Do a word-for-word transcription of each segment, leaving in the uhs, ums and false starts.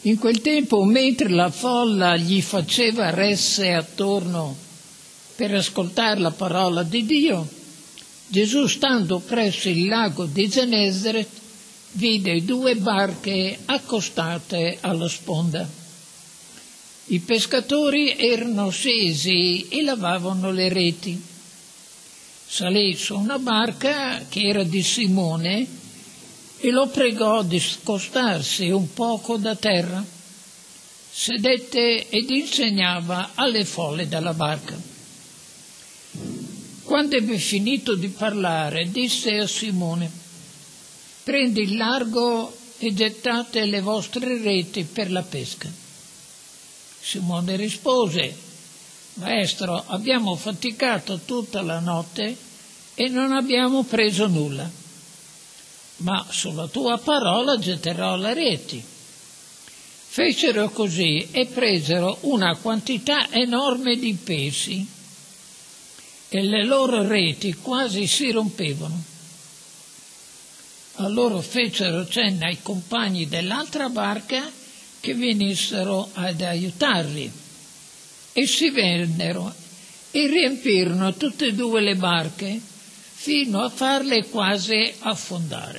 In quel tempo, mentre la folla gli faceva resse attorno per ascoltare la parola di Dio, Gesù, stando presso il lago di Genesaret, vide due barche accostate alla sponda. I pescatori erano scesi e lavavano le reti. Salì su una barca che era di Simone e lo pregò di scostarsi un poco da terra. Sedette ed insegnava alle folle dalla barca. Quando ebbe finito di parlare, disse a Simone: «Prendi il largo e gettate le vostre reti per la pesca». Simone rispose: «Maestro, abbiamo faticato tutta la notte e non abbiamo preso nulla, ma sulla tua parola getterò le reti». Fecero così e presero una quantità enorme di pesci e le loro reti quasi si rompevano. Allora fecero cenno ai compagni dell'altra barca che venissero ad aiutarli, e si vennero e riempirono tutte e due le barche fino a farle quasi affondare.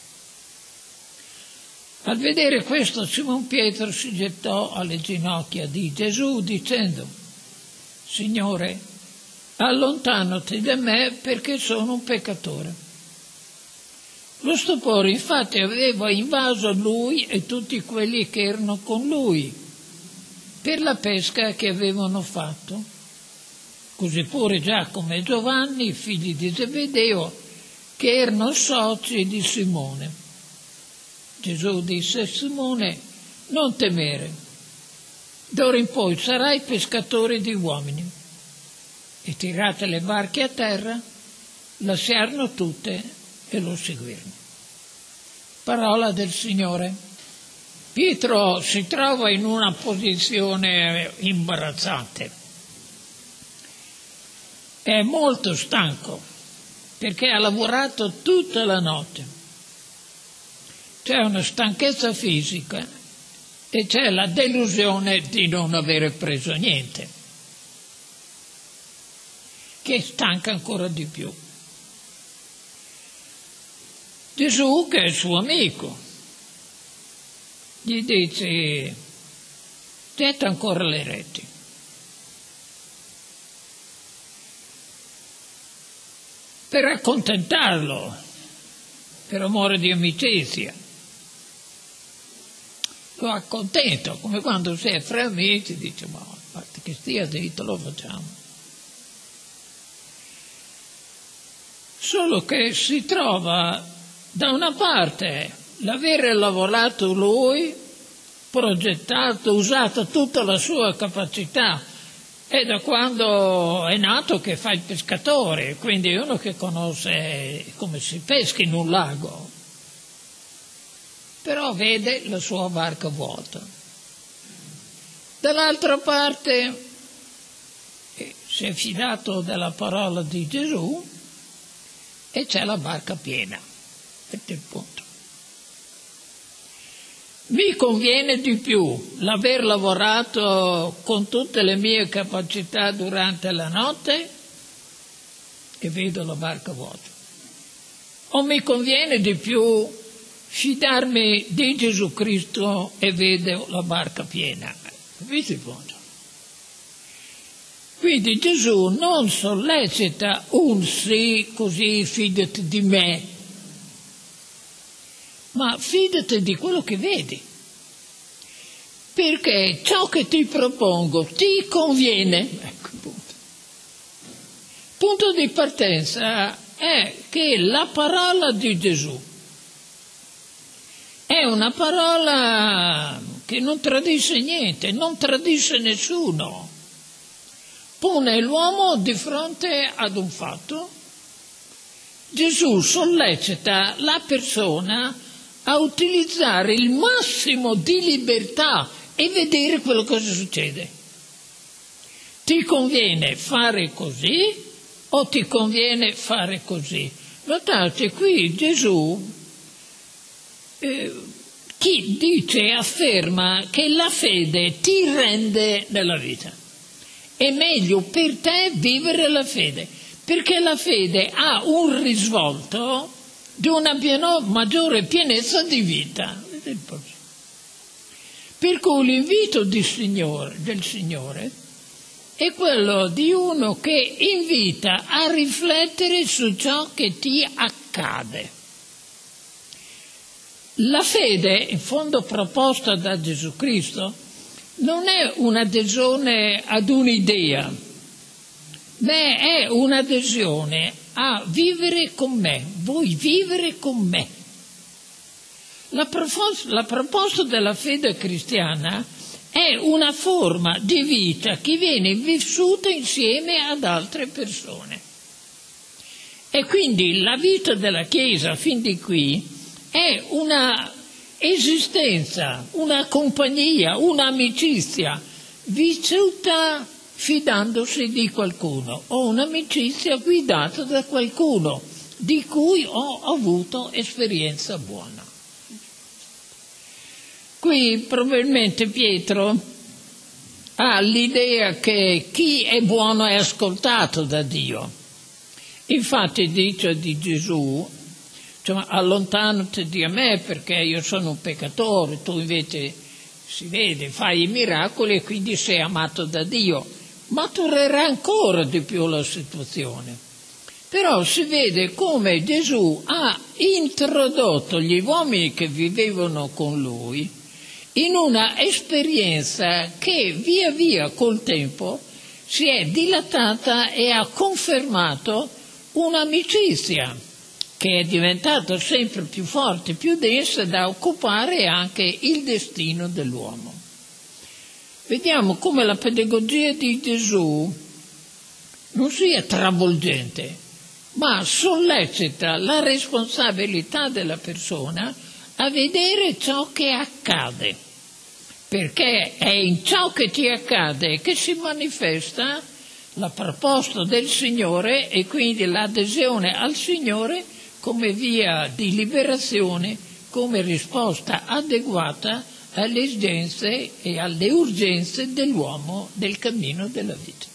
Al vedere questo, Simon Pietro si gettò alle ginocchia di Gesù dicendo: «Signore, allontanati da me perché sono un peccatore». Lo stupore infatti aveva invaso lui e tutti quelli che erano con lui per la pesca che avevano fatto. Così pure Giacomo e Giovanni, figli di Zebedeo, che erano soci di Simone. Gesù disse a Simone: «Non temere, d'ora in poi sarai pescatore di uomini». E tirate le barche a terra, lasciarono tutte e lo seguirono. Parola del Signore. Pietro si trova in una posizione imbarazzante. È molto stanco perché ha lavorato tutta la notte. C'è una stanchezza fisica e c'è la delusione di non avere preso niente, che stanca ancora di più. Gesù, che è il suo amico, gli dice: getta ancora le reti. Per accontentarlo, per amore di amicizia. Lo accontento, come quando si è fra amici, dice: ma a parte che stia zitto, lo facciamo. Solo che si trova da una parte l'avere lavorato lui, progettato, usato tutta la sua capacità, è da quando è nato che fa il pescatore, quindi è uno che conosce come si pesca in un lago, però vede la sua barca vuota. Dall'altra parte si è fidato della parola di Gesù e c'è la barca piena. Questo è il punto. Mi conviene di più l'aver lavorato con tutte le mie capacità durante la notte e vedo la barca vuota, o mi conviene di più fidarmi di Gesù Cristo e vedo la barca piena. Capite il punto? Quindi Gesù non sollecita un sì, così fidati di me, ma fidati di quello che vedi, perché ciò che ti propongo ti conviene. Ecco il punto. Punto di partenza è che la parola di Gesù è una parola che non tradisce niente, non tradisce nessuno, pone l'uomo di fronte ad un fatto. Gesù sollecita la persona a utilizzare il massimo di libertà e vedere quello che succede. Ti conviene fare così o ti conviene fare così? Notate qui Gesù eh, chi dice e afferma che la fede ti rende nella vita. È meglio per te vivere la fede, perché la fede ha un risvolto di una pieno, maggiore pienezza di vita. Per cui l'invito di Signore, del Signore è quello di uno che invita a riflettere su ciò che ti accade. La fede, in fondo proposta da Gesù Cristo, non è un'adesione ad un'idea, ma è un'adesione a vivere con me. Vuoi vivere con me? La proposta, la proposta della fede cristiana è una forma di vita che viene vissuta insieme ad altre persone. E quindi la vita della Chiesa, fin di qui, è una esistenza, una compagnia, un'amicizia vissuta fidandosi di qualcuno, o un'amicizia guidata da qualcuno di cui ho avuto esperienza buona. Qui probabilmente Pietro ha l'idea che chi è buono è ascoltato da Dio. Infatti dice di Gesù, cioè, allontanati da me perché io sono un peccatore, tu invece si vede, fai i miracoli e quindi sei amato da Dio. Maturerà ancora di più la situazione. Però si vede come Gesù ha introdotto gli uomini che vivevano con lui in una esperienza che via via col tempo si è dilatata e ha confermato un'amicizia che è diventata sempre più forte, più densa, da occupare anche il destino dell'uomo. Vediamo come la pedagogia di Gesù non sia travolgente, ma sollecita la responsabilità della persona a vedere ciò che accade, perché è in ciò che ti accade che si manifesta la proposta del Signore e quindi l'adesione al Signore come via di liberazione, come risposta adeguata alle esigenze e alle urgenze dell'uomo del cammino della vita.